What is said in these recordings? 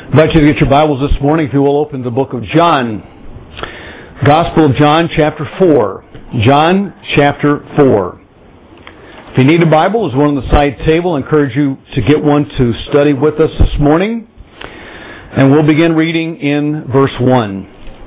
I invite you to get your Bibles this morning if you will open the book of John. Gospel of John chapter 4. John chapter 4. If you need a Bible, there's one on the side table. I encourage you to get one to study with us this morning. And we'll begin reading in verse 1.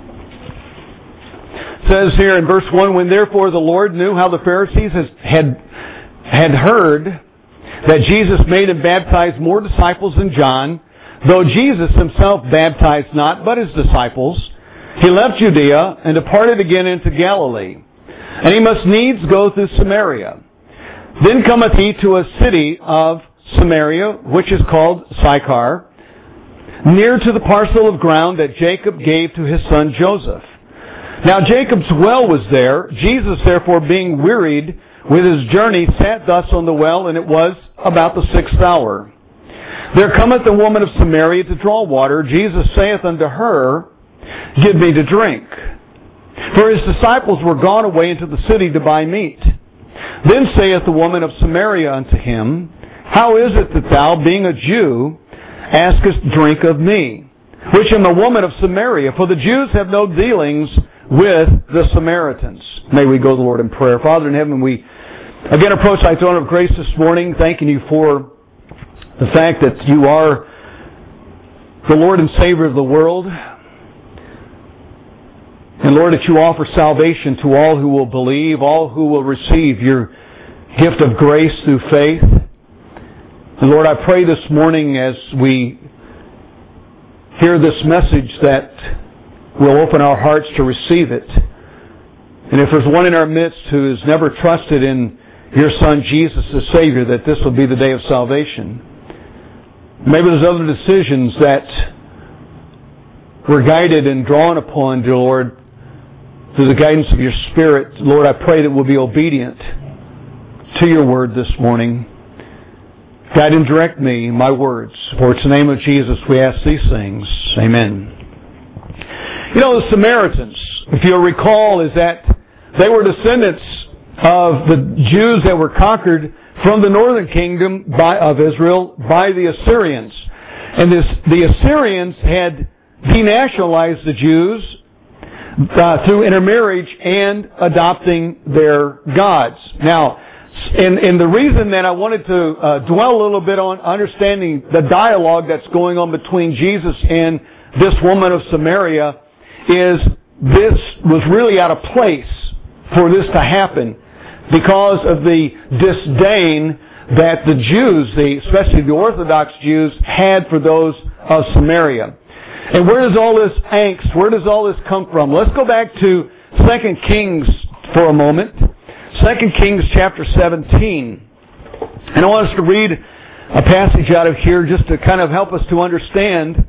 It says here in verse 1, When therefore the Lord knew how the Pharisees had heard that Jesus made and baptized more disciples than John, though Jesus himself baptized not, but his disciples, he left Judea and departed again into Galilee. And he must needs go through Samaria. Then cometh he to a city of Samaria, which is called Sychar, near to the parcel of ground that Jacob gave to his son Joseph. Now Jacob's well was there. Jesus therefore, being wearied with his journey, sat thus on the well, and it was about the 6th hour. There cometh a woman of Samaria to draw water. Jesus saith unto her, Give me to drink. For his disciples were gone away into the city to buy meat. Then saith the woman of Samaria unto him, How is it that thou, being a Jew, askest drink of me, which am a woman of Samaria? For the Jews have no dealings with the Samaritans. May we go to the Lord in prayer. Father in heaven, we again approach thy throne of grace this morning, thanking you for the fact that you are the Lord and Savior of the world. And Lord, that you offer salvation to all who will believe, all who will receive your gift of grace through faith. And Lord, I pray this morning as we hear this message that we'll open our hearts to receive it. And if there's one in our midst who has never trusted in your Son Jesus as Savior, that this will be the day of salvation. Maybe there's other decisions that we're guided and drawn upon, dear Lord, through the guidance of your Spirit. Lord, I pray that we'll be obedient to your word this morning. Guide and direct me in my words. For it's in the name of Jesus we ask these things. Amen. You know, the Samaritans, if you'll recall, is that they were descendants of the Jews that were conquered from the northern kingdom of Israel by the Assyrians. And the Assyrians had denationalized the Jews through intermarriage and adopting their gods. Now, and the reason that I wanted to dwell a little bit on understanding the dialogue that's going on between Jesus and this woman of Samaria is this was really out of place for this to happen because of the disdain that the Jews, especially the Orthodox Jews, had for those of Samaria. And where does all this angst, where does all this come from? Let's go back to 2 Kings for a moment. 2 Kings chapter 17. And I want us to read a passage out of here just to kind of help us to understand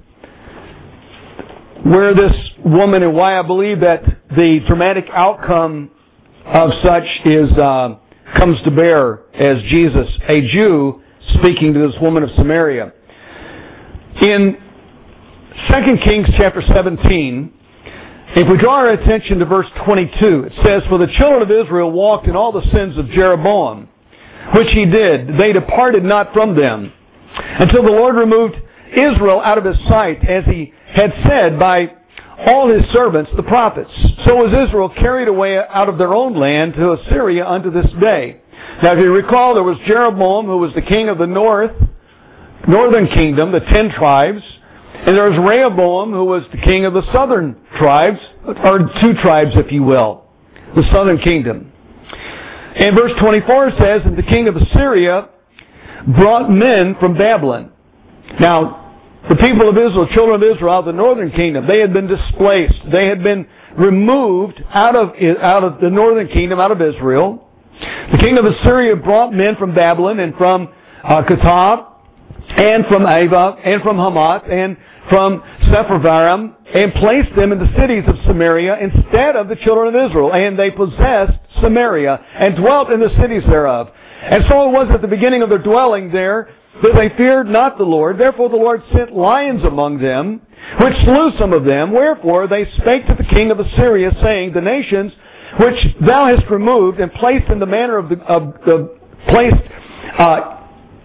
where this woman and why I believe that the dramatic outcome of such comes to bear as Jesus, a Jew, speaking to this woman of Samaria. In 2 Kings chapter 17, if we draw our attention to verse 22, it says, For the children of Israel walked in all the sins of Jeroboam, which he did. They departed not from them, until the Lord removed Israel out of his sight, as he had said by all his servants, the prophets. So was Israel carried away out of their own land to Assyria unto this day. Now if you recall, there was Jeroboam, who was the king of the northern kingdom, the 10 tribes. And there was Rehoboam, who was the king of the southern tribes, or 2 tribes, if you will, the southern kingdom. And verse 24 says, And the king of Assyria brought men from Babylon. Now, the people of Israel, children of Israel, out of the northern kingdom, they had been displaced. They had been removed out of the northern kingdom, out of Israel. The king of Assyria brought men from Babylon and from Katab and from Ava and from Hamath and from Sepharvaim and placed them in the cities of Samaria instead of the children of Israel. And they possessed Samaria and dwelt in the cities thereof. And so it was at the beginning of their dwelling there that they feared not the Lord. Therefore the Lord sent lions among them, which slew some of them. Wherefore they spake to the king of Assyria, saying, The nations which thou hast removed and placed in the manner of the placed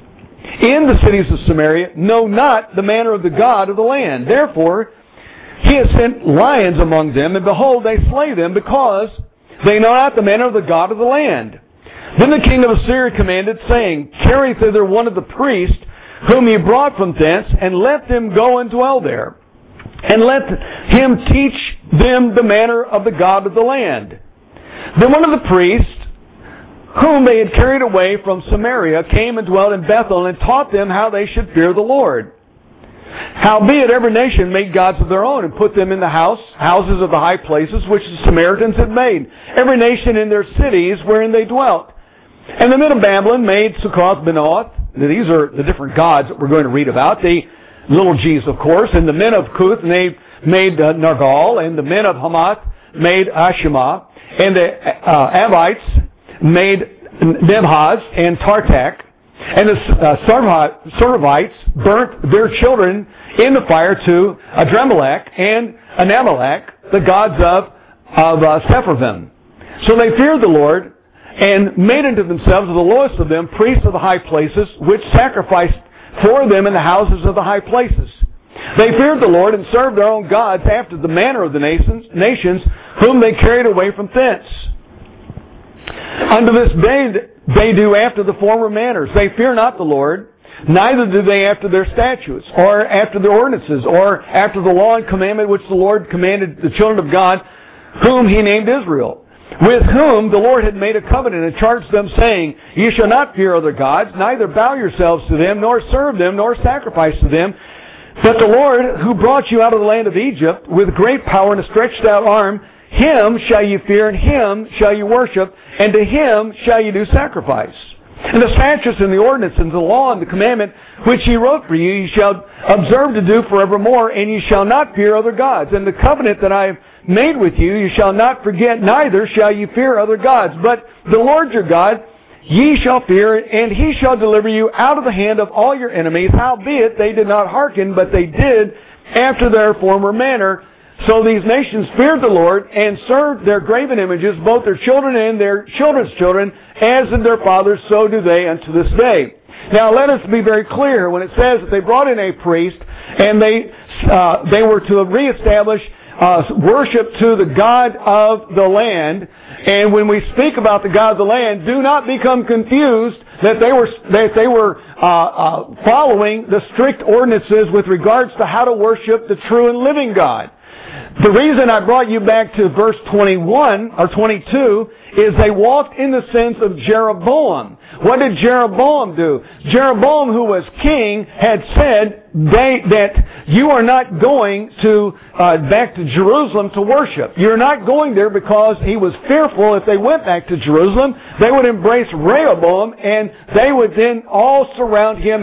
in the cities of Samaria know not the manner of the God of the land. Therefore, he has sent lions among them, and behold, they slay them, because they know not the manner of the God of the land. Then the king of Assyria commanded, saying, Carry thither one of the priests, whom ye brought from thence, and let them go and dwell there. And let him teach them the manner of the God of the land. Then one of the priests, whom they had carried away from Samaria, came and dwelt in Bethel, and taught them how they should fear the Lord. Howbeit every nation made gods of their own, and put them in the houses of the high places which the Samaritans had made, every nation in their cities wherein they dwelt. And the men of Babylon made Succoth Benoth. These are the different gods that we're going to read about, the little g's, of course. And the men of Cuth made Nergal, and the men of Hamath made Ashimah, and the Avites made Nebhaz and Tartak. And the Sarvites burnt their children in the fire to Adremelech and Anamelech, the gods of Sepharvaim. So they feared the Lord, and made unto themselves, the lowest of them, priests of the high places, which sacrificed for them in the houses of the high places. They feared the Lord, and served their own gods after the manner of the nations whom they carried away from thence. Unto this day they do after the former manners. They fear not the Lord, neither do they after their statutes, or after their ordinances, or after the law and commandment which the Lord commanded the children of God, whom he named Israel, with whom the Lord had made a covenant, and charged them, saying, Ye shall not fear other gods, neither bow yourselves to them, nor serve them, nor sacrifice to them. But the Lord, who brought you out of the land of Egypt, with great power and a stretched out arm, Him shall you fear, and Him shall you worship, and to Him shall you do sacrifice. And the statutes and the ordinances and the law and the commandment which He wrote for you, you shall observe to do forevermore, and you shall not fear other gods. And the covenant that I have made with you, you shall not forget, neither shall you fear other gods. But the Lord your God ye shall fear, and He shall deliver you out of the hand of all your enemies. Howbeit they did not hearken, but they did after their former manner. So these nations feared the Lord, and served their graven images, both their children and their children's children, as did their fathers, so do they unto this day. Now let us be very clear, when it says that they brought in a priest, and they were to reestablish worship to the God of the land. And when we speak about the God of the land, do not become confused that they were following the strict ordinances with regards to how to worship the true and living God. The reason I brought you back to verse 21 or 22 is they walked in the sense of Jeroboam. What did Jeroboam do? Jeroboam, who was king, had said that you are not going to back to Jerusalem to worship. You're not going there because he was fearful if they went back to Jerusalem, they would embrace Rehoboam, and they would then all surround him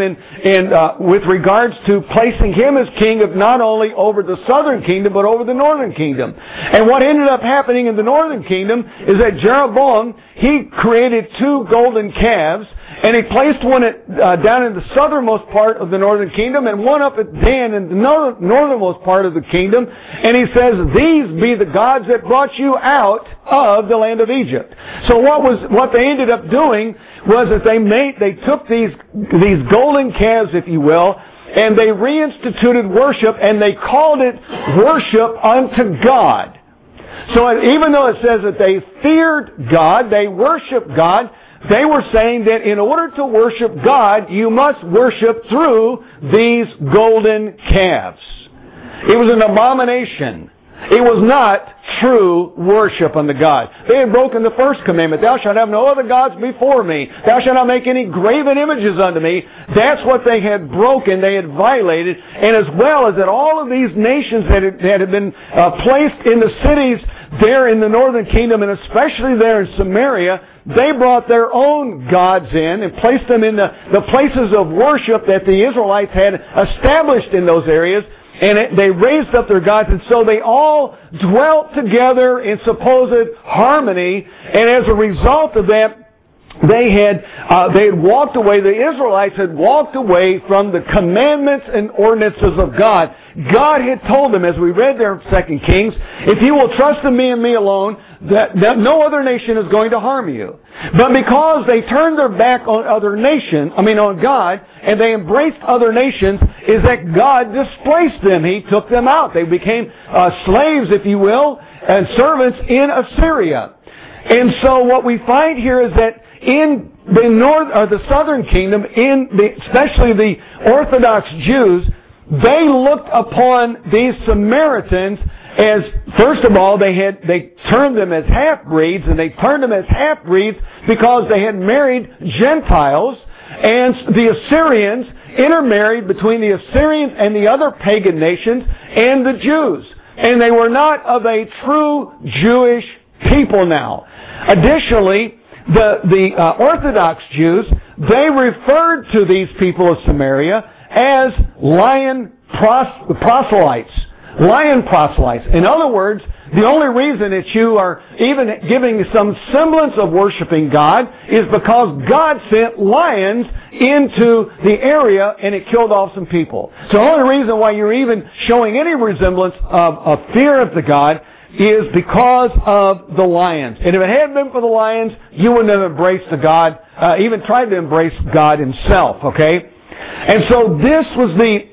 with regards to placing him as king of not only over the southern kingdom, but over the northern kingdom. And what ended up happening in the northern kingdom is that Jeroboam, he created two golden calves, and he placed one down in the southernmost part of the northern kingdom, and one up at Dan in the northernmost part of the kingdom. And he says, these be the gods that brought you out of the land of Egypt. So what they ended up doing was that they took these golden calves, if you will, and they reinstituted worship, and they called it worship unto God. So even though it says that they feared God, they worshiped God, they were saying that in order to worship God, you must worship through these golden calves. It was an abomination. It was not true worship unto God. They had broken the first commandment. Thou shalt have no other gods before me. Thou shalt not make any graven images unto me. That's what they had broken. They had violated. And as well as that all of these nations that had been placed in the cities there in the northern kingdom, and especially there in Samaria, they brought their own gods in and placed them in the places of worship that the Israelites had established in those areas. And they raised up their gods, and so they all dwelt together in supposed harmony. And as a result of that, they had walked away, the Israelites had walked away from the commandments and ordinances of God. God had told them, as we read there in 2 Kings, if you will trust in me and me alone, that no other nation is going to harm you. But because they turned their back on on God, and they embraced other nations, is that God displaced them. He took them out. They became slaves, if you will, and servants in Assyria. And so what we find here is that in the southern kingdom, especially the Orthodox Jews, they looked upon these Samaritans as, first of all, they turned them as half-breeds, and they turned them as half-breeds because they had married Gentiles, and the Assyrians intermarried between the Assyrians and the other pagan nations and the Jews. And they were not of a true Jewish people now. Additionally, the Orthodox Jews, they referred to these people of Samaria as lion proselytes. Lion proselytes. In other words, the only reason that you are even giving some semblance of worshiping God is because God sent lions into the area and it killed off some people. So the only reason why you're even showing any resemblance of fear of the God is because of the lions. And if it hadn't been for the lions, you wouldn't have embraced the God, even tried to embrace God himself, okay? And so this was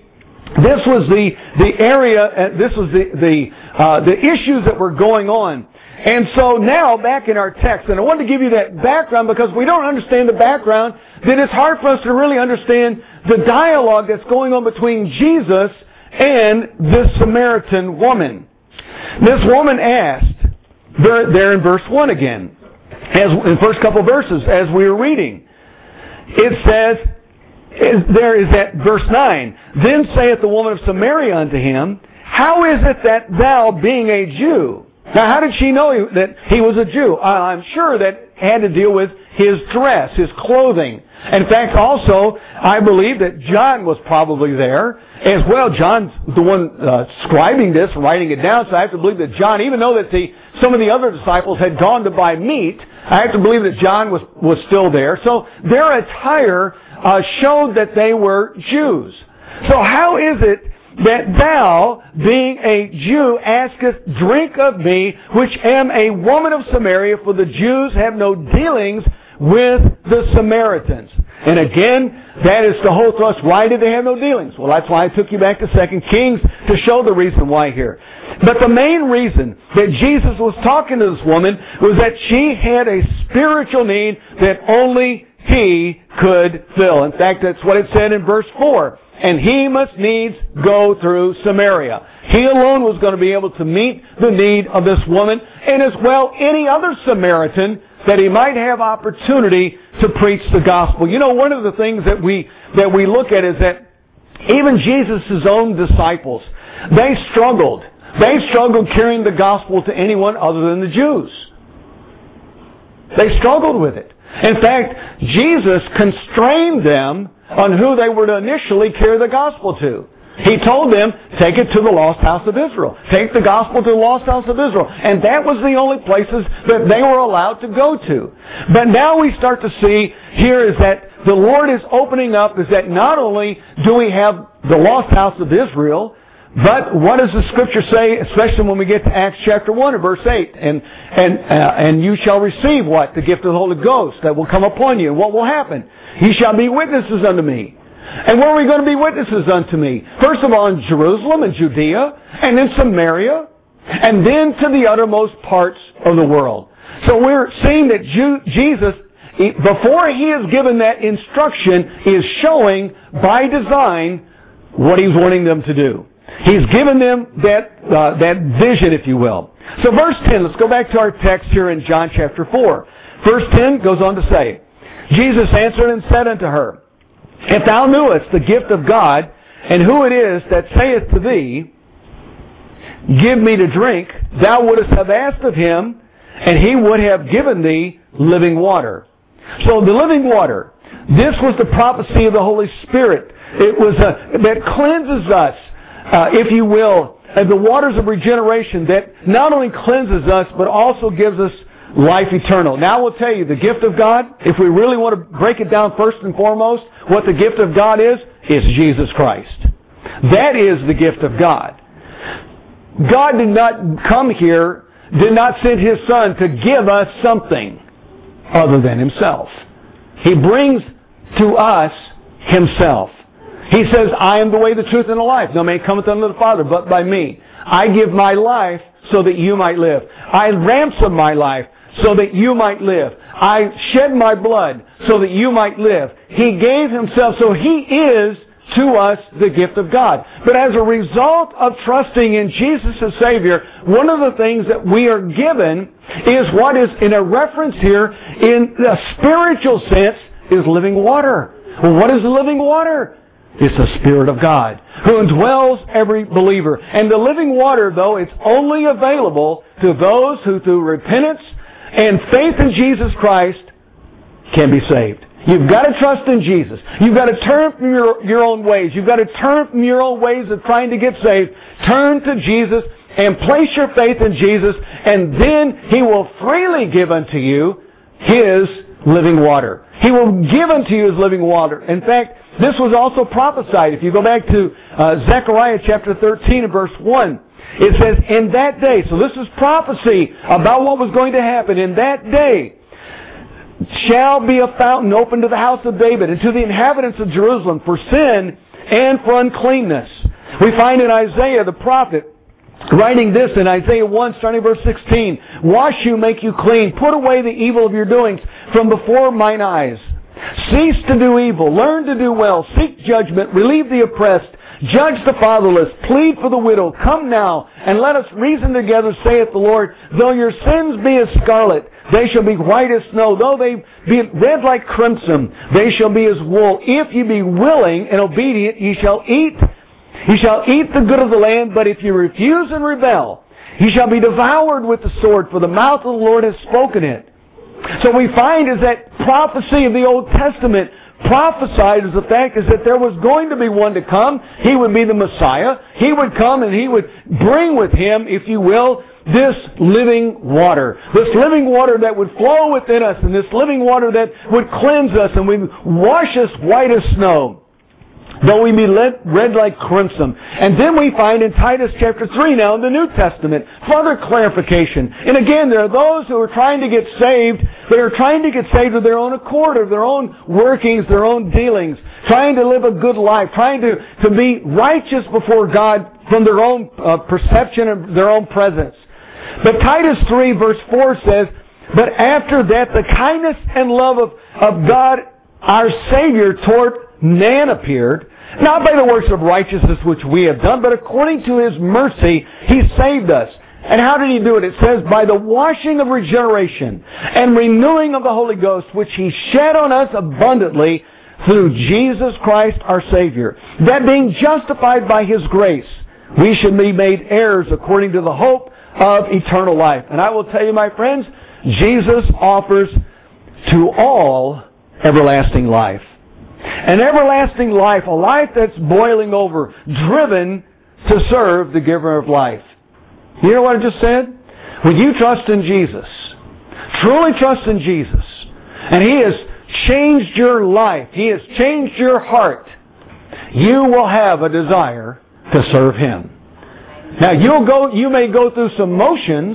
the area, this was the issues that were going on. And so now, back in our text, and I wanted to give you that background because we don't understand the background, then it's hard for us to really understand the dialogue that's going on between Jesus and this Samaritan woman. This woman asked, there in verse 1 again, in the first couple verses, as we were reading, it says, there is that verse 9, then saith the woman of Samaria unto him, how is it that thou, being a Jew... Now, how did she know that he was a Jew? I'm sure that had to deal with his dress, his clothing. In fact, also, I believe that John was probably there as well. John's the one scribing this, writing it down, so I have to believe that John, even though that some of the other disciples had gone to buy meat, I have to believe that John was still there. So their attire showed that they were Jews. So how is it that thou, being a Jew, askest drink of me, which am a woman of Samaria, for the Jews have no dealings with the Samaritans? And again, that is the whole thrust. Why did they have no dealings? Well, that's why I took you back to 2 Kings to show the reason why here. But the main reason that Jesus was talking to this woman was that she had a spiritual need that only He could fill. In fact, that's what it said in verse 4. And he must needs go through Samaria. He alone was going to be able to meet the need of this woman, and as well any other Samaritan that he might have opportunity to preach the gospel. You know, one of the things that we look at is that even Jesus' own disciples, they struggled. They struggled carrying the gospel to anyone other than the Jews. They struggled with it. In fact, Jesus constrained them on who they were to initially carry the gospel to. He told them, take it to the lost house of Israel. Take the gospel to the lost house of Israel. And that was the only places that they were allowed to go to. But now we start to see here is that the Lord is opening up, is that not only do we have the lost house of Israel, but what does the Scripture say, especially when we get to Acts chapter 1 and verse 8? And you shall receive what? The gift of the Holy Ghost that will come upon you. And what will happen? Ye shall be witnesses unto me. And where are we going to be witnesses unto me? First of all, in Jerusalem and Judea, and then Samaria, and then to the uttermost parts of the world. So we're seeing that Jesus, before He is given that instruction, is showing by design what He's wanting them to do. He's given them that vision, if you will. So verse 10, let's go back to our text here in John chapter 4. Verse 10 goes on to say, Jesus answered and said unto her, if thou knewest the gift of God, and who it is that saith to thee, give me to drink, thou wouldst have asked of him, and he would have given thee living water. So the living water, this was the prophecy of the Holy Spirit. It was that cleanses us, if you will, the waters of regeneration that not only cleanses us, but also gives us life eternal. Now I will tell you, the gift of God, if we really want to break it down first and foremost, what the gift of God is Jesus Christ. That is the gift of God. God did not come here, did not send His Son to give us something other than Himself. He brings to us Himself. He says, I am the way, the truth, and the life. No man cometh unto the Father but by me. I give my life so that you might live. I ransom my life so that you might live. I shed my blood so that you might live. He gave Himself, so He is to us the gift of God. But as a result of trusting in Jesus as Savior, one of the things that we are given is what is in a reference here in the spiritual sense is living water. Well, what is the living water? It's the Spirit of God who indwells every believer. And the living water, though, it's only available to those who through repentance and faith in Jesus Christ can be saved. You've got to trust in Jesus. You've got to turn from your own ways. You've got to turn from your own ways of trying to get saved. Turn to Jesus and place your faith in Jesus, and then He will freely give unto you His living water. He will give unto you His living water. In fact, this was also prophesied. If you go back to Zechariah chapter 13 and verse 1, it says, in that day, so this is prophecy about what was going to happen. In that day shall be a fountain open to the house of David and to the inhabitants of Jerusalem for sin and for uncleanness. We find in Isaiah the prophet writing this in Isaiah 1 starting verse 16, wash you, make you clean, put away the evil of your doings from before mine eyes. Cease to do evil, learn to do well, seek judgment, relieve the oppressed, judge the fatherless, plead for the widow. Come now, and let us reason together, saith the Lord. Though your sins be as scarlet, they shall be white as snow. Though they be red like crimson, they shall be as wool. If ye be willing and obedient, ye shall eat the good of the land. But if you refuse and rebel, ye shall be devoured with the sword, for the mouth of the Lord has spoken it. So we find is that prophecy of the Old Testament prophesied as the fact is that there was going to be one to come. He would be the Messiah. He would come and He would bring with Him, if you will, this living water. This living water that would flow within us, and this living water that would cleanse us and would wash us white as snow, though we be red like crimson. And then we find in Titus chapter 3 now in the New Testament further clarification. And again, there are those who are trying to get saved. They are trying to get saved of their own accord, of their own workings, their own dealings, trying to live a good life, trying to be righteous before God from their own perception and their own presence. But Titus 3 verse 4 says, but after that the kindness and love of God our Savior toward man appeared, not by the works of righteousness which we have done, but according to His mercy He saved us. And how did He do it? It says, by the washing of regeneration and renewing of the Holy Ghost, which He shed on us abundantly through Jesus Christ our Savior. That being justified by His grace, we should be made heirs according to the hope of eternal life. And I will tell you, my friends, Jesus offers to all everlasting life. An everlasting life, a life that's boiling over, driven to serve the giver of life. You know what I just said? When you trust in Jesus, truly trust in Jesus, and He has changed your life, He has changed your heart, you will have a desire to serve Him. Now you may go through some motions,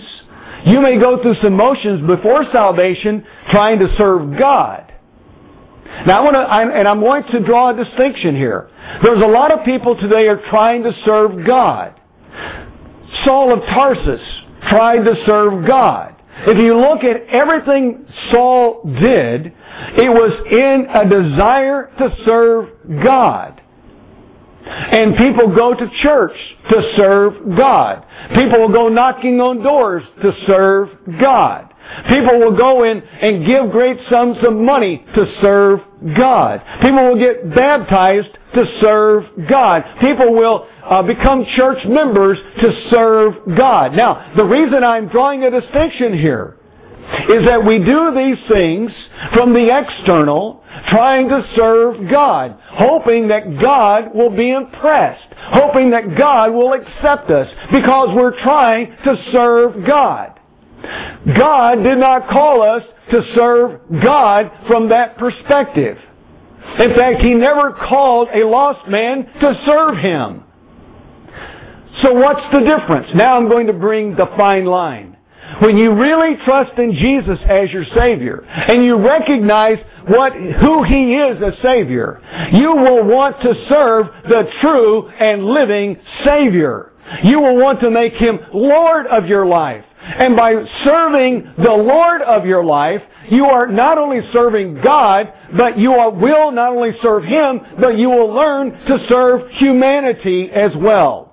before salvation trying to serve God. Now I'm going to draw a distinction here. There's a lot of people today are trying to serve God. Saul of Tarsus tried to serve God. If you look at everything Saul did, it was in a desire to serve God. And people go to church to serve God. People will go knocking on doors to serve God. People will go in and give great sums of money to serve God. People will get baptized to serve God. People will become church members to serve God. Now, the reason I'm drawing a distinction here is that we do these things from the external, trying to serve God, hoping that God will be impressed, hoping that God will accept us because we're trying to serve God. God did not call us to serve God from that perspective. In fact, He never called a lost man to serve Him. So what's the difference? Now I'm going to bring the fine line. When you really trust in Jesus as your Savior, and you recognize who He is as Savior, you will want to serve the true and living Savior. You will want to make Him Lord of your life. And by serving the Lord of your life, you are not only serving God, but you will not only serve Him, but you will learn to serve humanity as well.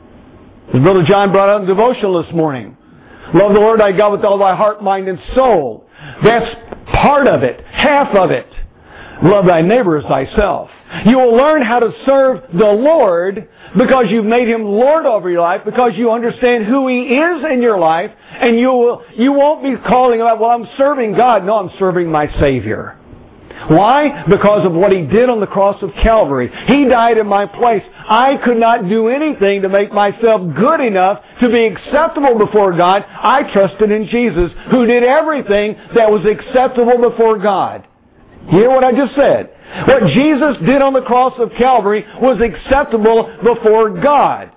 As Brother John brought out in devotional this morning, love the Lord thy God with all thy heart, mind, and soul. That's part of it, half of it. Love thy neighbor as thyself. You will learn how to serve the Lord because you've made Him Lord over your life, because you understand who He is in your life, and you won't be calling about, well, I'm serving God. No, I'm serving my Savior. Why? Because of what He did on the cross of Calvary. He died in my place. I could not do anything to make myself good enough to be acceptable before God. I trusted in Jesus, who did everything that was acceptable before God. You hear what I just said? What Jesus did on the cross of Calvary was acceptable before God.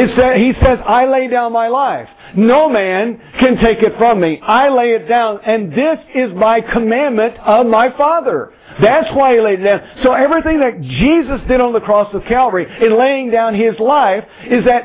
He says, I lay down my life. No man can take it from me. I lay it down, and this is by commandment of my Father. That's why He laid it down. So everything that Jesus did on the cross of Calvary in laying down His life is that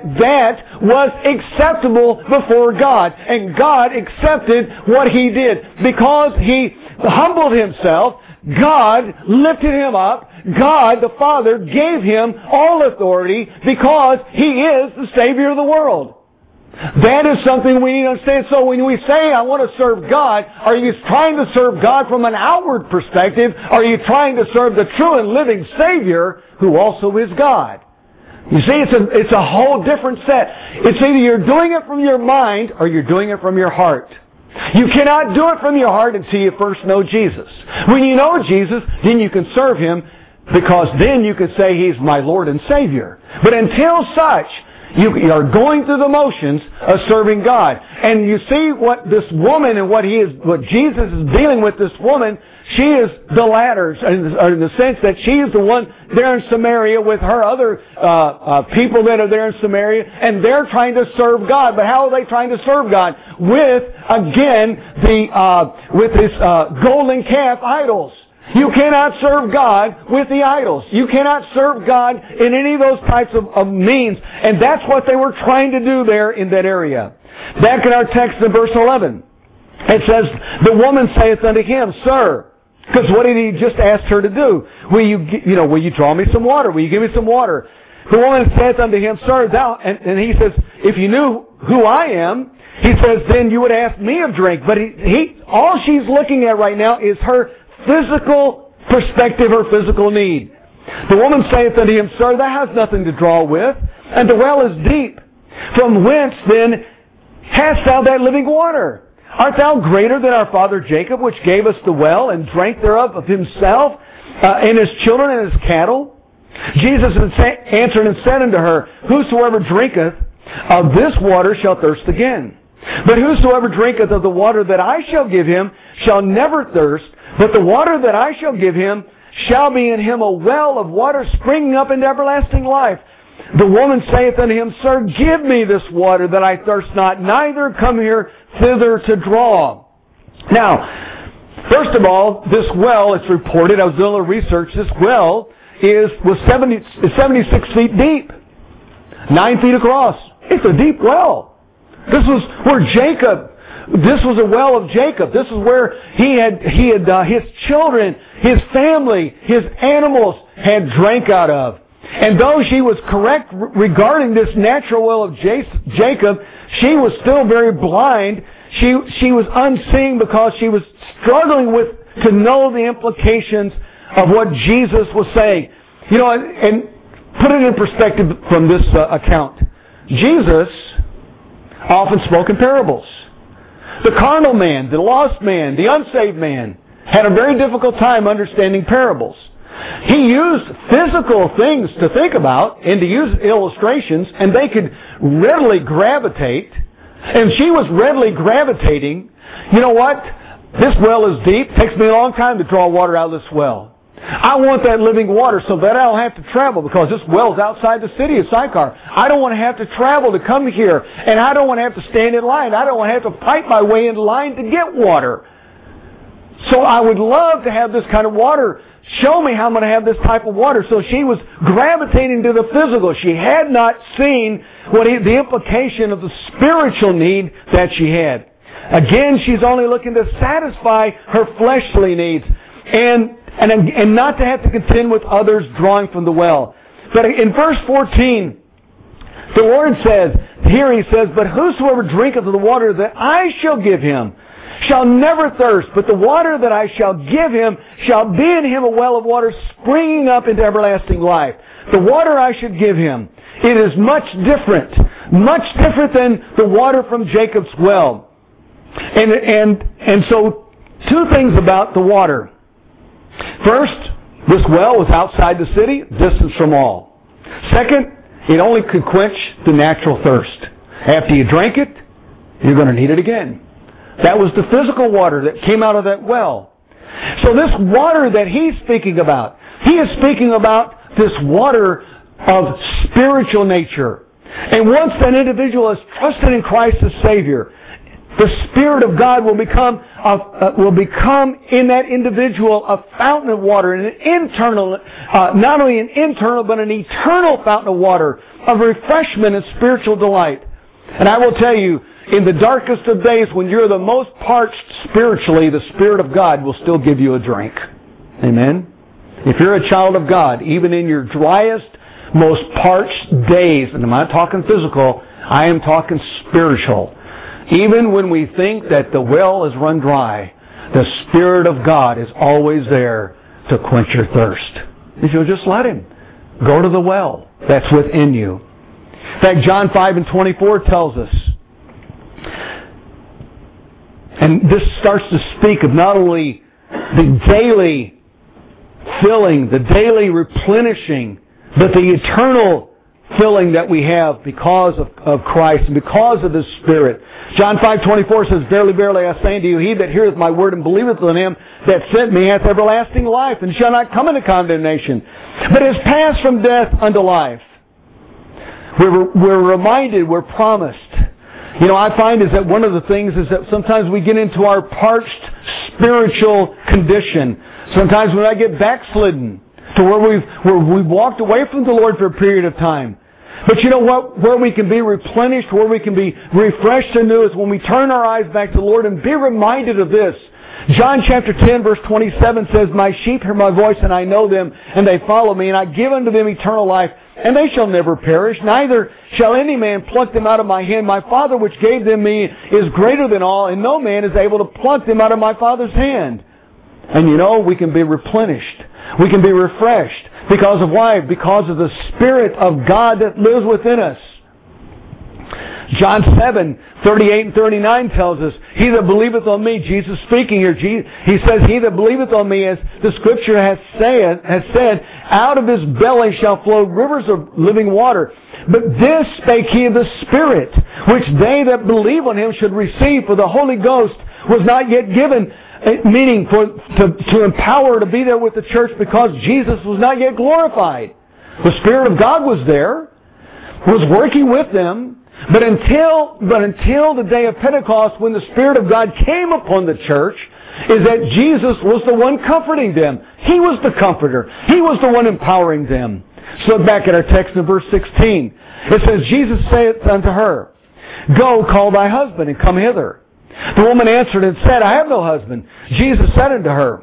was acceptable before God. And God accepted what He did. Because He humbled Himself, God lifted Him up. God, the Father, gave Him all authority because He is the Savior of the world. That is something we need to understand. So when we say, I want to serve God, are you trying to serve God from an outward perspective? Or are you trying to serve the true and living Savior who also is God? You see, it's a whole different set. It's either you're doing it from your mind or you're doing it from your heart. You cannot do it from your heart until you first know Jesus. When you know Jesus, then you can serve Him, because then you can say He's my Lord and Savior. But until such, you are going through the motions of serving God. And you see what this woman and what Jesus is dealing with this woman, she is the latter, in the sense that she is the one there in Samaria with her other people that are there in Samaria, and they're trying to serve God. But how are they trying to serve God? With, again, with this golden calf idols. You cannot serve God with the idols. You cannot serve God in any of those types of means. And that's what they were trying to do there in that area. Back in our text in verse 11, it says, the woman saith unto him, Sir, because what did he just ask her to do? Will you draw me some water? Will you give me some water? The woman saith unto him, Sir, thou, and he says, if you knew who I am, he says, then you would ask me of drink. But all she's looking at right now is her physical perspective, her physical need. The woman saith unto him, Sir, thou hast nothing to draw with, and the well is deep. From whence then hast thou that living water? Art thou greater than our father Jacob, which gave us the well, and drank thereof of himself, and his children, and his cattle? Jesus answered and said unto her, Whosoever drinketh of this water shall thirst again. But whosoever drinketh of the water that I shall give him shall never thirst, but the water that I shall give him shall be in him a well of water springing up into everlasting life. The woman saith unto him, Sir, give me this water that I thirst not, neither come here thither to draw. Now, first of all, this well, it's reported, I was doing a little research, this well was 76 feet deep, 9 feet across. It's a deep well. This was where this was a well of Jacob. This is where he had his children, his family, his animals had drank out of. And though she was correct regarding this natural well of Jacob, she was still very blind. She was unseeing because she was struggling to know the implications of what Jesus was saying. And put it in perspective from this account. Jesus often spoke in parables. The carnal man, the lost man, the unsaved man had a very difficult time understanding parables. He used physical things to think about and to use illustrations, and they could readily gravitate And she was readily gravitating. You know what? This well is deep. It takes me a long time to draw water out of this well. I want that living water so that I don't have to travel, because this well's outside the city of Sychar. I don't want to have to travel to come here, and I don't want to have to stand in line. I don't want to have to fight my way in line to get water. So I would love to have this kind of water. Show me how I'm going to have this type of water. So she was gravitating to the physical. She had not seen the implication of the spiritual need that she had. Again, she's only looking to satisfy her fleshly needs and not to have to contend with others drawing from the well. But in verse 14, the Lord says, here He says, but whosoever drinketh of the water that I shall give him shall never thirst, but the water that I shall give him shall be in him a well of water springing up into everlasting life. The water I should give him, it is much different than the water from Jacob's well. And so, two things about the water. First, this well was outside the city, distance from all. Second, it only could quench the natural thirst. After you drank it, you're going to need it again. That was the physical water that came out of that well. So this water that he's speaking about, he is speaking about this water of spiritual nature. And once an individual has trusted in Christ as Savior, the Spirit of God will become in that individual a fountain of water, and an internal, not only an internal but an eternal fountain of water of refreshment and spiritual delight. And I will tell you, in the darkest of days, when you're the most parched spiritually, the Spirit of God will still give you a drink. Amen? If you're a child of God, even in your driest, most parched days, and I'm not talking physical, I am talking spiritual. Even when we think that the well is run dry, the Spirit of God is always there to quench your thirst. If you'll just let Him. Go to the well that's within you. In fact, John 5:24 tells us, and this starts to speak of not only the daily filling, the daily replenishing, but the eternal filling that we have because of Christ and because of His Spirit. John 5:24 says, Verily, verily, I say unto you, he that heareth my word and believeth on Him that sent me hath everlasting life, and shall not come into condemnation, but is passed from death unto life. We're reminded, we're promised. You know, I find is that one of the things is that sometimes we get into our parched spiritual condition. Sometimes when I get backslidden to where we've walked away from the Lord for a period of time. But you know what? Where we can be replenished, where we can be refreshed anew is when we turn our eyes back to the Lord and be reminded of this. John chapter 10 verse 27 says, My sheep hear my voice, and I know them, and they follow me, and I give unto them eternal life, and they shall never perish, neither shall any man pluck them out of my hand. My Father which gave them me is greater than all, and no man is able to pluck them out of my Father's hand. And you know, we can be replenished. We can be refreshed. Because of why? Because of the Spirit of God that lives within us. John 7:38 and 39 tells us, He that believeth on me, Jesus speaking here, He says, He that believeth on me, as the Scripture has said, out of his belly shall flow rivers of living water. But this spake He of the Spirit, which they that believe on Him should receive, for the Holy Ghost was not yet given, meaning to empower to be there with the church, because Jesus was not yet glorified. The Spirit of God was there, was working with them, but until the day of Pentecost, when the Spirit of God came upon the church, is that Jesus was the one comforting them. He was the comforter. He was the one empowering them. So look back at our text in verse 16. It says, Jesus saith unto her, Go, call thy husband, and come hither. The woman answered and said, I have no husband. Jesus said unto her,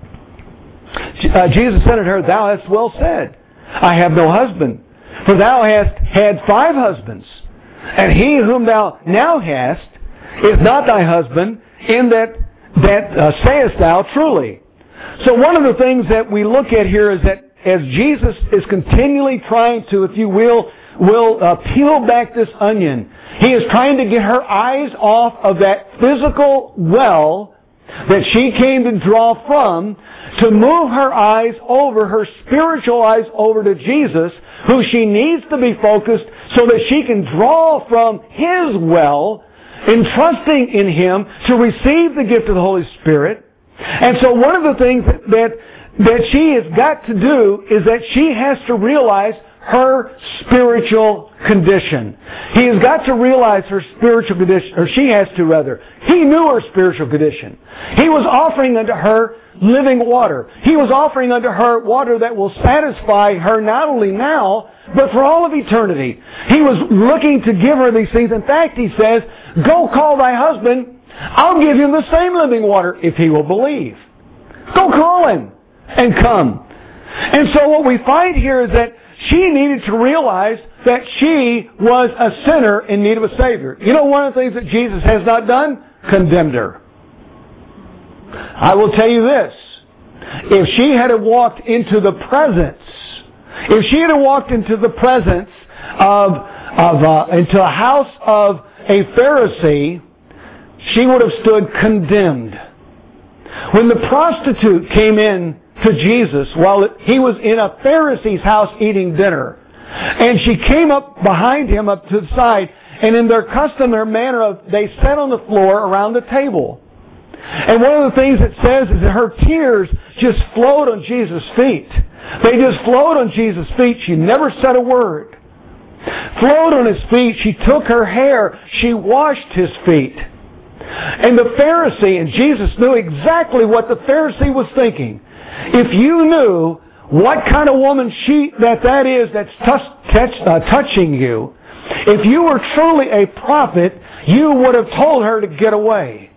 Thou hast well said, I have no husband. For thou hast had 5 husbands, and he whom thou now hast is not thy husband, in that sayest thou truly. So one of the things that we look at here is that as Jesus is continually trying to, if you will peel back this onion, He is trying to get her eyes off of that physical well that she came to draw from, to move her eyes over, her spiritual eyes over to Jesus, who she needs to be focused so that she can draw from His well entrusting in Him to receive the gift of the Holy Spirit. And so one of the things that she has got to do is that she has to realize her spiritual condition. He has got to realize her spiritual condition, or she has to rather. He knew her spiritual condition. He was offering unto her living water. He was offering unto her water that will satisfy her not only now, but for all of eternity. He was looking to give her these things. In fact, He says, go call thy husband. I'll give him the same living water if he will believe. Go call him and come. And so what we find here is that she needed to realize that she was a sinner in need of a Savior. You know one of the things that Jesus has not done? Condemned her. I will tell you this. If she had walked into the presence, into a house of a Pharisee, she would have stood condemned. When the prostitute came in to Jesus while He was in a Pharisee's house eating dinner, and she came up behind Him up to the side, and in their custom, their manner they sat on the floor around the table. And one of the things it says is that her tears just flowed on Jesus' feet. They just flowed on Jesus' feet. She never said a word. Flowed on His feet. She took her hair. She washed His feet. And the Pharisee, and Jesus knew exactly what the Pharisee was thinking. If you knew what kind of woman that is that's touching you, if you were truly a prophet, you would have told her to get away.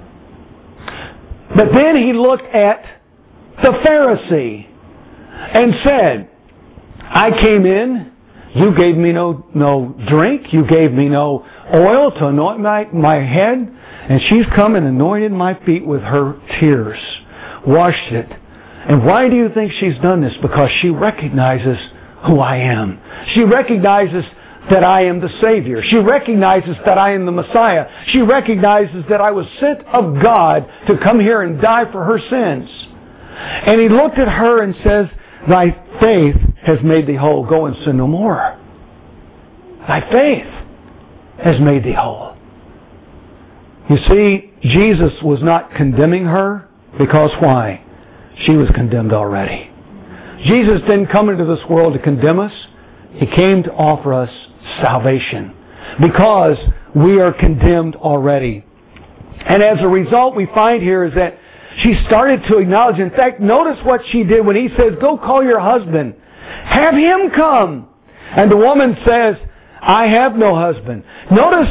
But then He looked at the Pharisee and said, I came in, you gave me no drink, you gave me no oil to anoint my head, and she's come and anointed my feet with her tears, washed it. And why do you think she's done this? Because she recognizes who I am. She recognizes that I am the Savior. She recognizes that I am the Messiah. She recognizes that I was sent of God to come here and die for her sins. And He looked at her and says, thy faith has made thee whole. Go and sin no more. Thy faith has made thee whole. You see, Jesus was not condemning her because why? She was condemned already. Jesus didn't come into this world to condemn us. He came to offer us salvation because we are condemned already. And as a result, we find here is that she started to acknowledge. In fact, notice what she did when He says, go call your husband. Have him come. And the woman says, I have no husband. Notice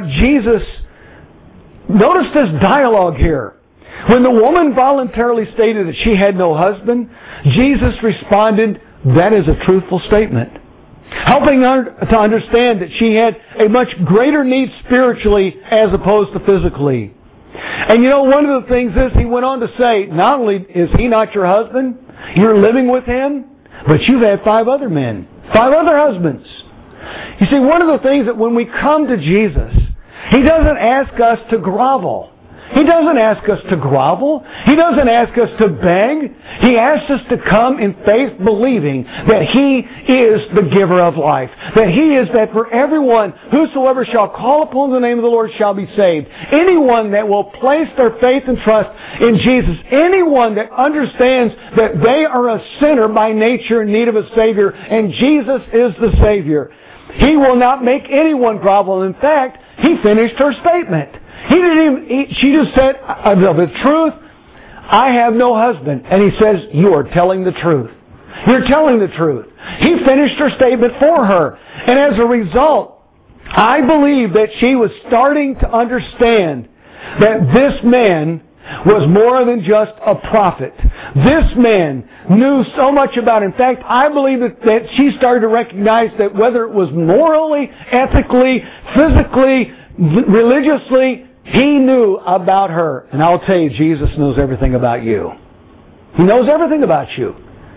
this dialogue here. When the woman voluntarily stated that she had no husband, Jesus responded, that is a truthful statement. Helping her to understand that she had a much greater need spiritually as opposed to physically. And you know, one of the things is, He went on to say, not only is he not your husband, you're living with him, but you've had 5 other men, 5 other husbands. You see, one of the things that when we come to Jesus, He doesn't ask us to grovel. He doesn't ask us to grovel. He doesn't ask us to beg. He asks us to come in faith believing that He is the giver of life. That He is that for everyone, whosoever shall call upon the name of the Lord shall be saved. Anyone that will place their faith and trust in Jesus. Anyone that understands that they are a sinner by nature in need of a Savior and Jesus is the Savior. He will not make anyone grovel. In fact, He finished her statement. She just said, of the truth, I have no husband. And He says, you are telling the truth. You're telling the truth. He finished her statement for her. And as a result, I believe that she was starting to understand that this man was more than just a prophet. This man knew so much about it. In fact, I believe that she started to recognize that whether it was morally, ethically, physically, religiously, He knew about her. And I'll tell you, Jesus knows everything about you. He knows everything about you.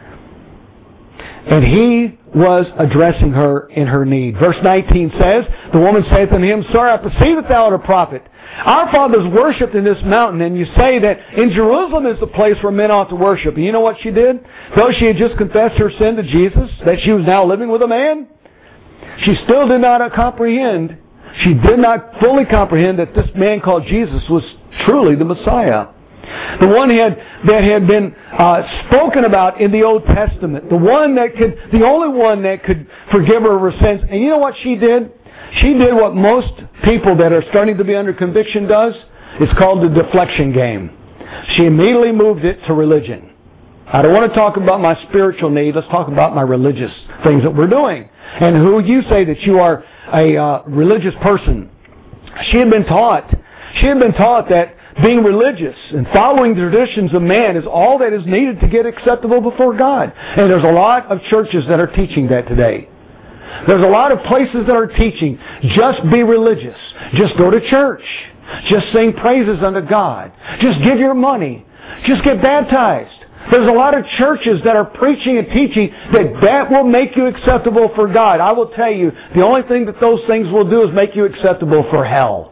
And He was addressing her in her need. Verse 19 says, the woman saith unto Him, Sir, I perceive that thou art a prophet. Our fathers worshipped in this mountain, and you say that in Jerusalem is the place where men ought to worship. And you know what she did? Though she had just confessed her sin to Jesus, that she was now living with a man, she still did not comprehend She did not fully comprehend that this man called Jesus was truly the Messiah. The one that had been spoken about in the Old Testament. The only one that could forgive her of her sins. And you know what she did? She did what most people that are starting to be under conviction does. It's called the deflection game. She immediately moved it to religion. I don't want to talk about my spiritual need. Let's talk about my religious things that we're doing. And who you say that you are a religious person. She had been taught that being religious and following the traditions of man is all that is needed to get acceptable before God. And there's a lot of churches that are teaching that today. There's a lot of places that are teaching, just be religious. Just go to church. Just sing praises unto God. Just give your money. Just get baptized. There's a lot of churches that are preaching and teaching that will make you acceptable for God. I will tell you, the only thing that those things will do is make you acceptable for hell.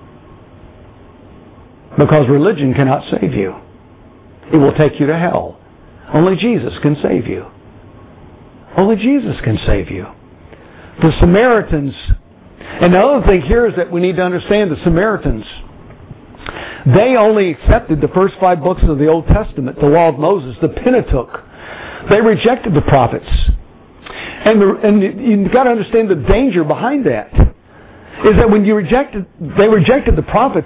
Because religion cannot save you. It will take you to hell. Only Jesus can save you. Only Jesus can save you. The Samaritans, and the other thing here is that we need to understand the Samaritans, they only accepted the first 5 books of the Old Testament, the Law of Moses, the Pentateuch. They rejected the prophets. And you've got to understand the danger behind that. Is that when they rejected the prophets,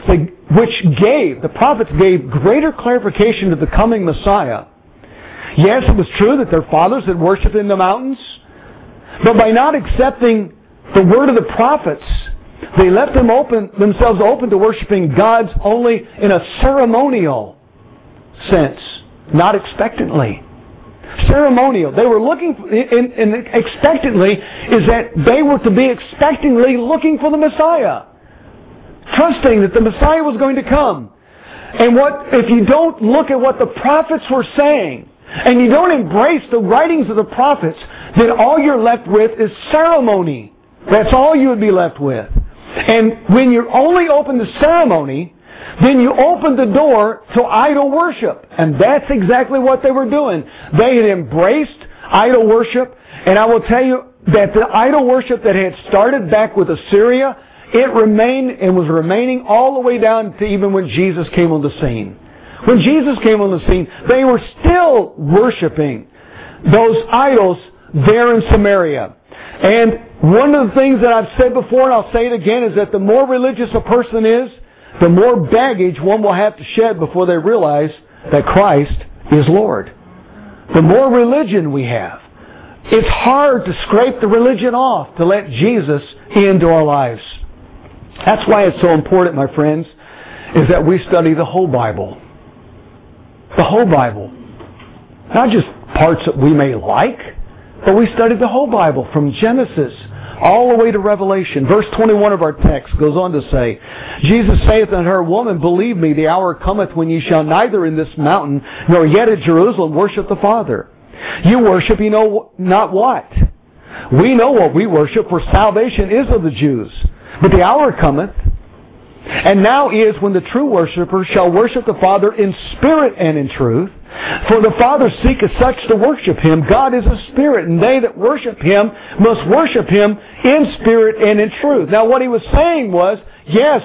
the prophets gave greater clarification to the coming Messiah. Yes, it was true that their fathers had worshipped in the mountains, but by not accepting the word of the prophets, they left themselves open to worshiping gods only in a ceremonial sense, not expectantly. Ceremonial. They were looking, and expectantly is that they were to be expectantly looking for the Messiah, trusting that the Messiah was going to come. And if you don't look at what the prophets were saying, and you don't embrace the writings of the prophets, then all you're left with is ceremony. That's all you would be left with. And when you're only open to ceremony, then you open the door to idol worship. And that's exactly what they were doing. They had embraced idol worship. And I will tell you that the idol worship that had started back with Assyria, it remained and was remaining all the way down to even when Jesus came on the scene. When Jesus came on the scene, they were still worshiping those idols there in Samaria. And one of the things that I've said before, and I'll say it again, is that the more religious a person is, the more baggage one will have to shed before they realize that Christ is Lord. The more religion we have, it's hard to scrape the religion off to let Jesus into our lives. That's why it's so important, my friends, is that we study the whole Bible. The whole Bible. Not just parts that we may like, but we study the whole Bible from Genesis all the way to Revelation. Verse 21 of our text goes on to say, Jesus saith unto her, Woman, believe me, the hour cometh when ye shall neither in this mountain nor yet at Jerusalem worship the Father. You worship, you know not what. We know what we worship, for salvation is of the Jews. But the hour cometh, and now is when the true worshippers shall worship the Father in spirit and in truth. For the Father seeketh such to worship Him. God is a spirit, and they that worship Him must worship Him in spirit and in truth. Now what he was saying was, yes,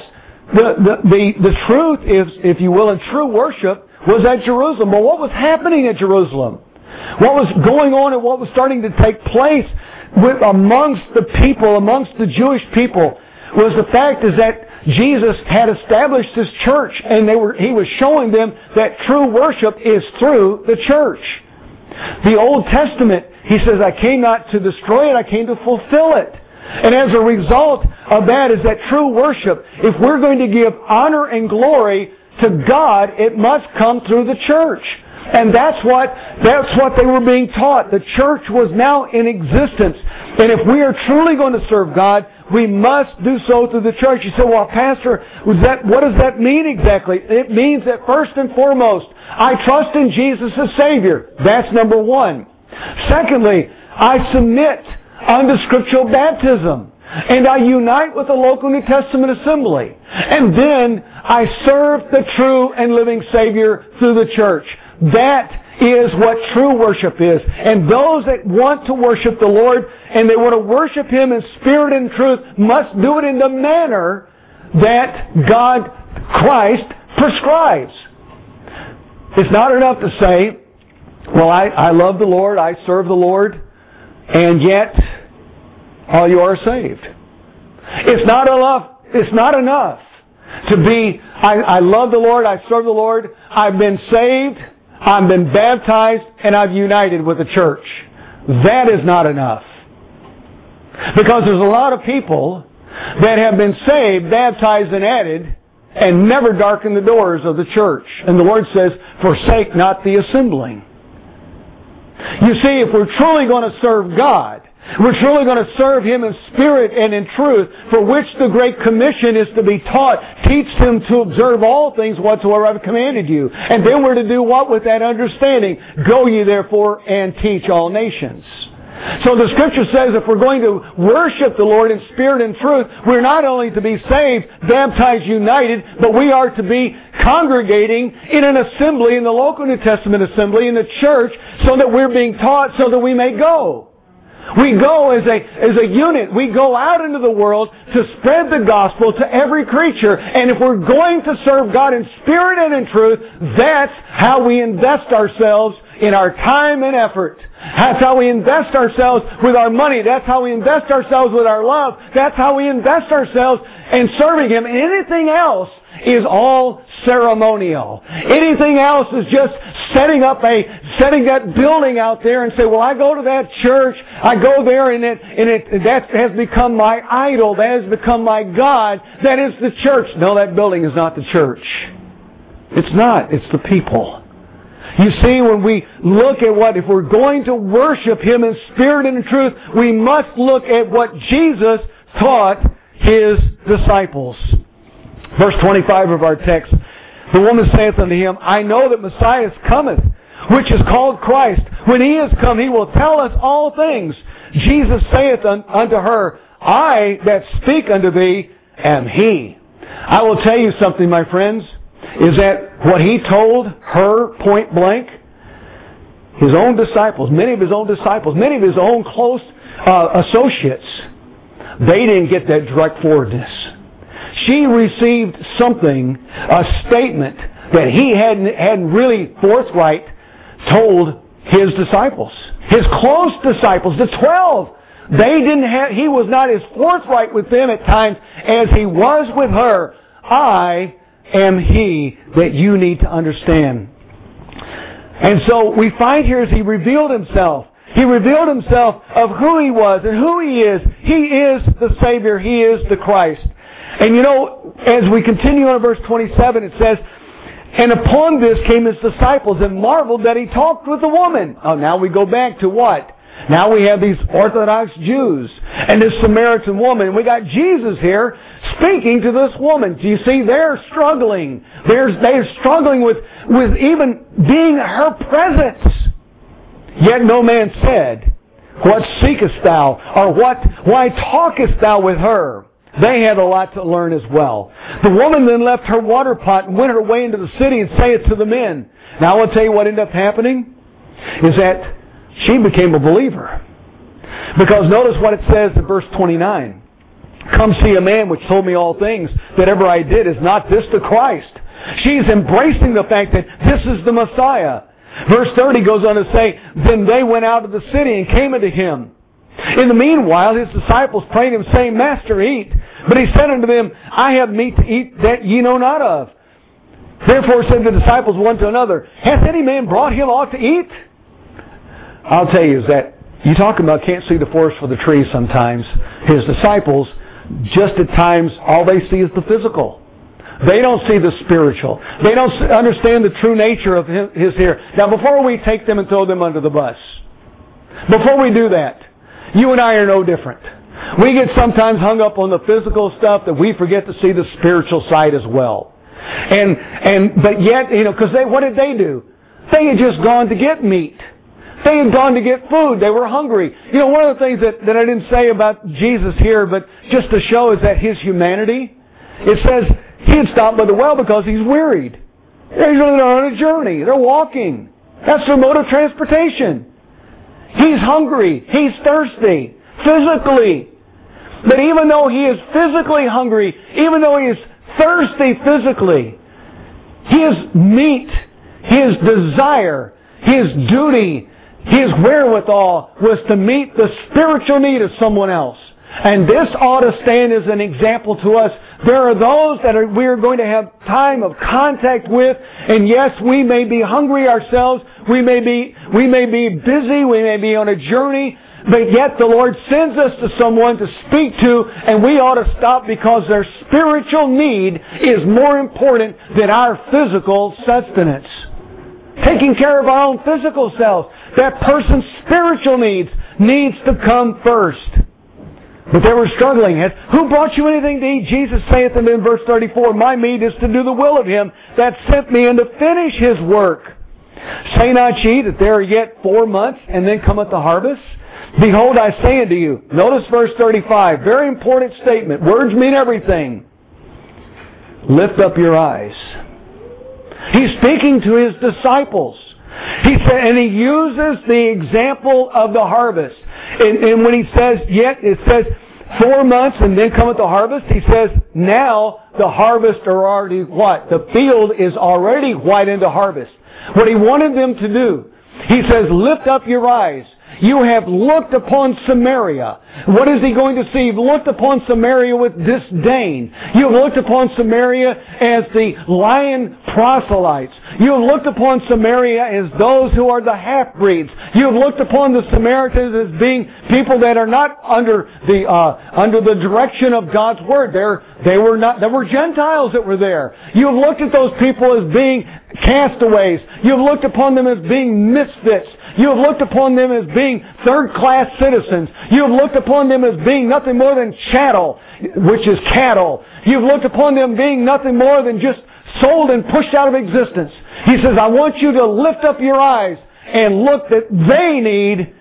the truth is, if you will, in true worship was at Jerusalem. But what was happening at Jerusalem? What was going on and what was starting to take place amongst the people, amongst the Jewish people, was the fact is that Jesus had established His church, and He was showing them that true worship is through the church. The Old Testament, He says, I came not to destroy it, I came to fulfill it. And as a result of that is that true worship, if we're going to give honor and glory to God, it must come through the church. And that's what they were being taught. The church was now in existence. And if we are truly going to serve God, we must do so through the church. You say, well, Pastor, what does that mean exactly? It means that first and foremost, I trust in Jesus as Savior. That's number one. Secondly, I submit unto scriptural baptism. And I unite with the local New Testament assembly. And then I serve the true and living Savior through the church. That is what true worship is. And those that want to worship the Lord and they want to worship Him in spirit and truth must do it in the manner that God, Christ, prescribes. It's not enough to say, well, I love the Lord, I serve the Lord, and yet all you are saved. It's not enough to be, I love the Lord, I serve the Lord, I've been saved, I've been baptized, and I've united with the church. That is not enough. Because there's a lot of people that have been saved, baptized, and added, and never darkened the doors of the church. And the Lord says, forsake not the assembling. You see, if we're truly going to serve God, we're truly going to serve Him in spirit and in truth, for which the Great Commission is to be taught. Teach them to observe all things whatsoever I've commanded you. And then we're to do what with that understanding? Go ye therefore and teach all nations. So the Scripture says if we're going to worship the Lord in spirit and truth, we're not only to be saved, baptized, united, but we are to be congregating in an assembly, in the local New Testament assembly, in the church, so that we're being taught so that we may go. We go as a unit. We go out into the world to spread the gospel to every creature. And if we're going to serve God in spirit and in truth, that's how we invest ourselves in our time and effort. That's how we invest ourselves with our money. That's how we invest ourselves with our love. That's how we invest ourselves in serving Him. Anything else is all ceremonial. Anything else is just setting that building out there and say, well, I go to that church, I go there and that has become my idol, that has become my God, that is the church. No, that building is not the church. It's not. It's the people. You see, when we look at if we're going to worship Him in spirit and in truth, we must look at what Jesus taught His disciples. Verse 25 of our text, the woman saith unto Him, I know that Messiah cometh, which is called Christ. When He is come, He will tell us all things. Jesus saith unto her, I that speak unto thee am He. I will tell you something, my friends, is that what He told her point blank, His own disciples, many of His own disciples, many of His own close associates, they didn't get that direct forwardness. She received something, a statement that He hadn't really forthright told His disciples. His close disciples, the 12, He was not as forthright with them at times as He was with her. I am He that you need to understand. And so we find here as He revealed Himself. He revealed Himself of who He was and who He is. He is the Savior. He is the Christ. And you know, as we continue on verse 27, it says, and upon this came His disciples and marveled that He talked with the woman. Oh, now we go back to what? Now we have these Orthodox Jews and this Samaritan woman. And we got Jesus here speaking to this woman. Do you see? They're struggling. They're struggling with even being her presence. Yet no man said, what seekest thou? Or why talkest thou with her? They had a lot to learn as well. The woman then left her water pot and went her way into the city and saith to the men. Now I will tell you what ended up happening is that she became a believer. Because notice what it says in verse 29. Come see a man which told me all things that ever I did. Is not this the Christ? She's embracing the fact that this is the Messiah. Verse 30 goes on to say, then they went out of the city and came unto Him. In the meanwhile, His disciples prayed Him, saying, Master, eat. But He said unto them, I have meat to eat that ye know not of. Therefore said the disciples one to another, hath any man brought Him aught to eat? I'll tell you, is that you talking about can't see the forest for the trees sometimes. His disciples, just at times, all they see is the physical. They don't see the spiritual. They don't understand the true nature of His here. Now, before we take them and throw them under the bus, before we do that, you and I are no different. We get sometimes hung up on the physical stuff that we forget to see the spiritual side as well. But yet, because what did they do? They had just gone to get meat. They had gone to get food. They were hungry. One of the things that I didn't say about Jesus here, but just to show, is that His humanity. It says He had stopped by the well because He's wearied. They're on a journey. They're walking. That's their mode of transportation. He's hungry. He's thirsty. Physically. But even though he is physically hungry, even though he is thirsty physically, his meat, his desire, his duty, his wherewithal was to meet the spiritual need of someone else. And this ought to stand as an example to us. There are those that we are going to have time of contact with, and yes, we may be hungry ourselves, we may be busy, we may be on a journey, but yet the Lord sends us to someone to speak to, and we ought to stop because their spiritual need is more important than our physical sustenance. Taking care of our own physical selves. That person's spiritual needs to come first. But they were struggling. Who brought you anything to eat? Jesus saith in verse 34, My meat is to do the will of Him that sent me and to finish His work. Say not ye that there are yet 4 months and then cometh the harvest? Behold, I say unto you. Notice verse 35. Very important statement. Words mean everything. Lift up your eyes. He's speaking to His disciples. He said, and He uses the example of the harvest. And when He says, yet, it says 4 months and then cometh the harvest. He says, now the harvest are already what? The field is already white into harvest. What He wanted them to do, He says, lift up your eyes. You have looked upon Samaria. What is He going to see? You've looked upon Samaria with disdain. You have looked upon Samaria as the lion proselytes. You have looked upon Samaria as those who are the half-breeds. You have looked upon the Samaritans as being people that are not under the direction of God's Word. There were Gentiles that were there. You have looked at those people as being castaways. You have looked upon them as being misfits. You have looked upon them as being third-class citizens. You have looked upon them as being nothing more than chattel, which is cattle. You have looked upon them being nothing more than just sold and pushed out of existence. He says, I want you to lift up your eyes and look that they need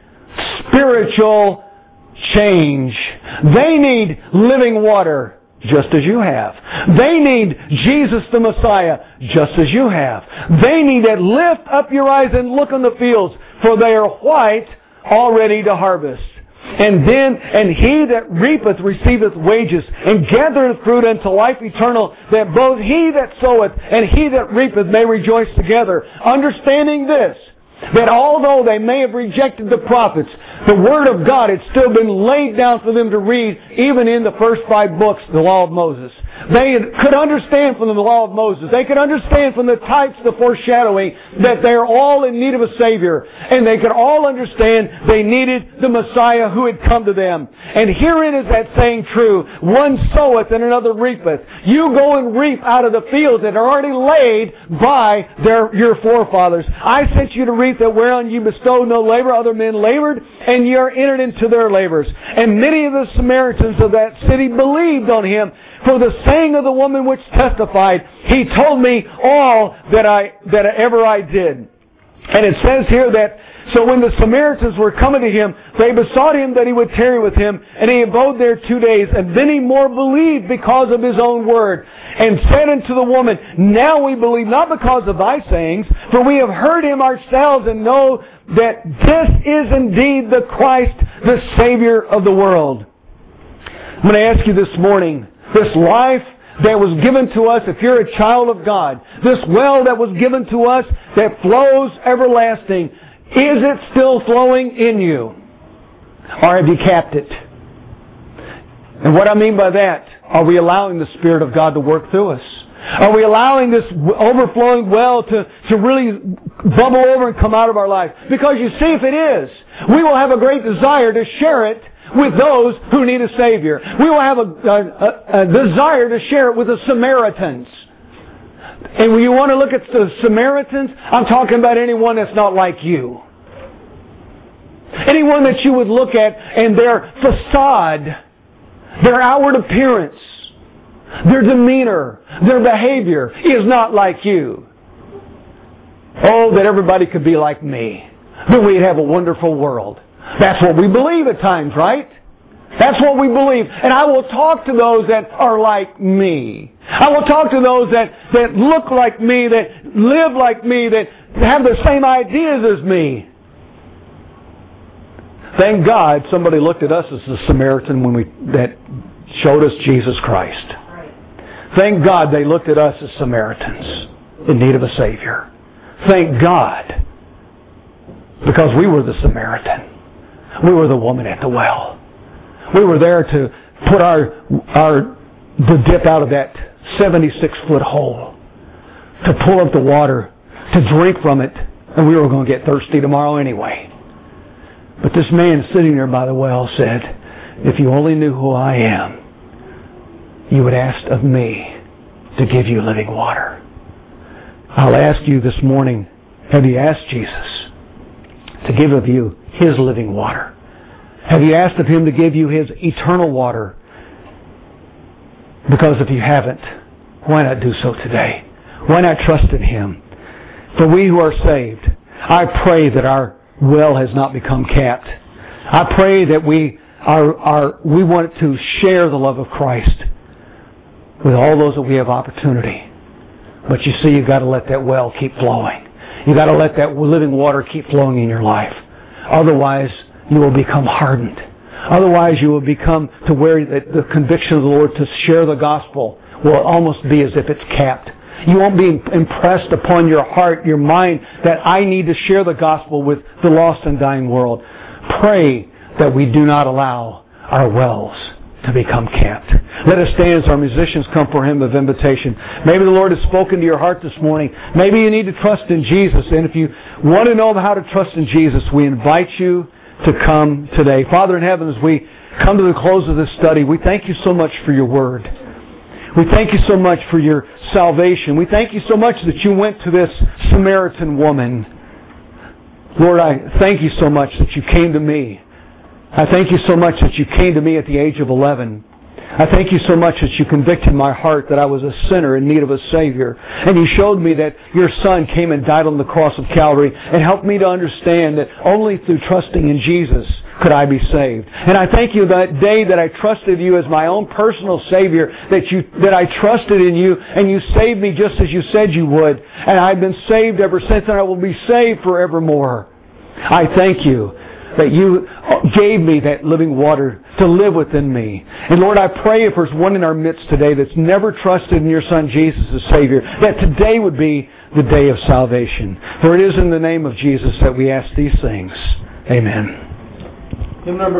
spiritual change. They need living water, just as you have. They need Jesus the Messiah, just as you have. They need to lift up your eyes and look on the fields, for they are white, already to harvest. And he that reapeth receiveth wages, and gathereth fruit unto life eternal, that both he that soweth and he that reapeth may rejoice together. Understanding this, that although they may have rejected the prophets, the Word of God had still been laid down for them to read, even in the first 5 books, the Law of Moses. They could understand from the Law of Moses. They could understand from the types, the foreshadowing, that they are all in need of a Savior. And they could all understand they needed the Messiah who had come to them. And herein is that saying true. One soweth and another reapeth. You go and reap out of the fields that are already laid by your forefathers. I sent you to reap that whereon you bestowed no labor, other men labored, and ye are entered into their labors. And many of the Samaritans of that city believed on Him. For the saying of the woman which testified, He told me all that ever I did. And it says here that, so when the Samaritans were coming to Him, they besought Him that He would tarry with Him, and He abode there 2 days. And then He more believed because of His own word, and said unto the woman, Now we believe, not because of thy sayings, for we have heard Him ourselves, and know that this is indeed the Christ, the Savior of the world. I'm going to ask you this morning, this life that was given to us, if you're a child of God, this well that was given to us that flows everlasting, is it still flowing in you? Or have you capped it? And what I mean by that, are we allowing the Spirit of God to work through us? Are we allowing this overflowing well to really bubble over and come out of our life? Because you see, if it is, we will have a great desire to share it with those who need a Savior. We will have a desire to share it with the Samaritans. And when you want to look at the Samaritans, I'm talking about anyone that's not like you. Anyone that you would look at and their facade, their outward appearance, their demeanor, their behavior is not like you. Oh, that everybody could be like me. Then we'd have a wonderful world. That's what we believe at times, right? That's what we believe. And I will talk to those that are like me. I will talk to those that look like me, that live like me, that have the same ideas as me. Thank God somebody looked at us as the Samaritan that showed us Jesus Christ. Thank God they looked at us as Samaritans in need of a Savior. Thank God, because we were the Samaritan. We were the woman at the well. We were there to put the dip out of that 76-foot hole, to pull up the water, to drink from it, and we were going to get thirsty tomorrow anyway. But this man sitting there by the well said, if you only knew who I am, you would ask of me to give you living water. I'll ask you this morning, have you asked Jesus to give of you His living water? Have you asked of Him to give you His eternal water? Because if you haven't, why not do so today? Why not trust in Him? For we who are saved, I pray that our well has not become capped. I pray that we want to share the love of Christ with all those that we have opportunity. But you see, you've got to let that well keep flowing. You've got to let that living water keep flowing in your life. Otherwise, you will become hardened. Otherwise, you will become to where the conviction of the Lord to share the gospel will almost be as if it's capped. You won't be impressed upon your heart, your mind, that I need to share the gospel with the lost and dying world. Pray that we do not allow our wells to become capped. Let us stand as our musicians come for a hymn of invitation. Maybe the Lord has spoken to your heart this morning. Maybe you need to trust in Jesus. And if you want to know how to trust in Jesus, we invite you to come today. Father in heaven, as we come to the close of this study, we thank you so much for your word. We thank you so much for your salvation. We thank you so much that you went to this Samaritan woman. Lord, I thank you so much that you came to me. I thank you so much that you came to me at the age of 11. I thank you so much that you convicted my heart that I was a sinner in need of a Savior. And you showed me that your Son came and died on the cross of Calvary and helped me to understand that only through trusting in Jesus could I be saved. And I thank you that day that I trusted you as my own personal Savior, that I trusted in you and you saved me just as you said you would. And I've been saved ever since, and I will be saved forevermore. I thank you that you gave me that living water to live within me. And Lord, I pray if there's one in our midst today that's never trusted in your Son Jesus as Savior, that today would be the day of salvation. For it is in the name of Jesus that we ask these things. Amen. Hymn number